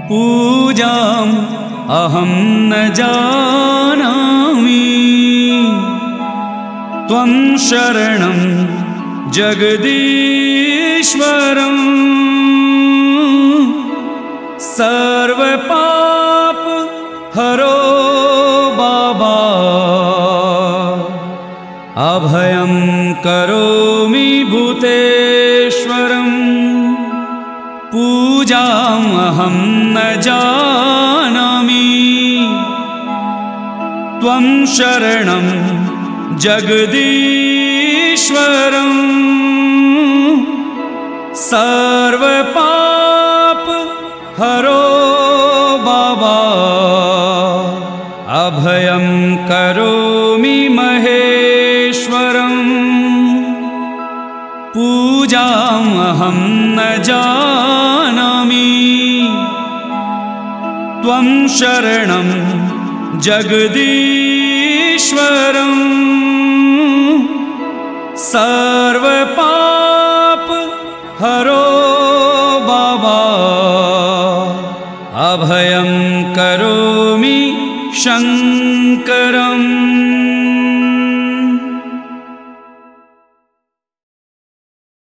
पूजाम् अहं न जानामि। त्वं शरणं जगदीश्वरम् सर्वपाप हरो बाबा। अभयं करोमि भूतेश्वरम् पूजाम् अहं न जानामि। त्वं शरणं जगदीश्वरम् सर्वपाप हरो बाबा। अभयं करोमि महेश्वरम् पूजाम् अहं न जानामि। त्वं शरणं जगदीश्वरम् सर्वपाप हरो बाबा। अभयं करोमि शङ्करम्।